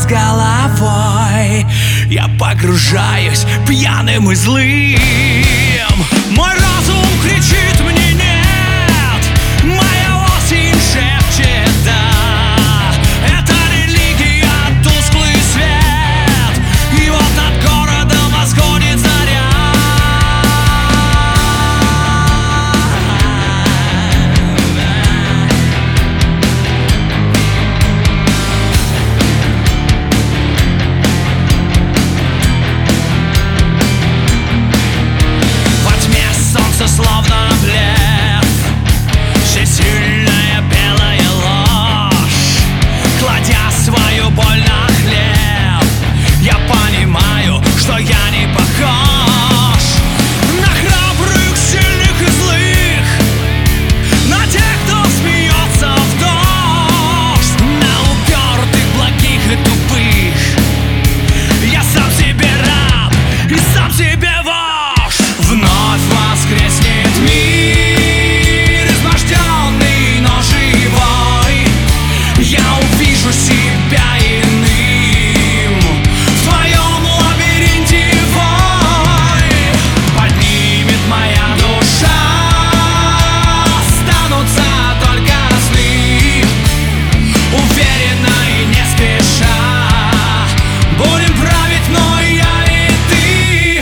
головой. Я погружаюсь пьяным и злым. Мой разум кричит мне нет, моя осень шепчет да. Это религия, тусклый свет, и вот над городом восходит заря. Словно блеф, всесильная белая ложь, кладя свою боль на хлеб, я понимаю, что я не похож на храбрых, сильных и злых, на тех, кто смеется в дождь, на упертых, благих и тупых. Я сам себе раб и сам себе вождь. Вновь воскреснет мир, изможденный, но живой. Я увижу себя иным в твоем лабиринте вой. Поднимет моя душа, останутся только сны. Уверенно и не спеша будем править мной я и ты.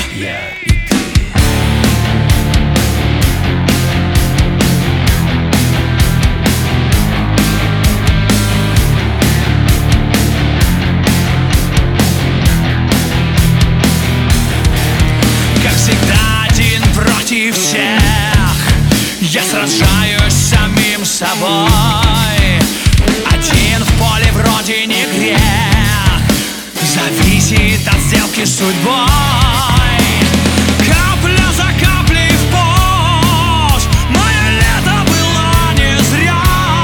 Против всех я сражаюсь с самим собой. Один в поле вроде не грех, зависит от сделки с судьбой. Капля за каплей в путь, мое лето было не зря.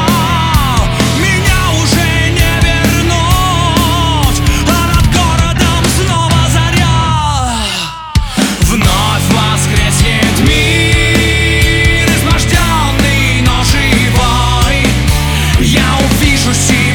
Меня уже не вернуть, а над городом снова заря. Вновь воскреснет мир, изможденный, но живой. Я увижу себя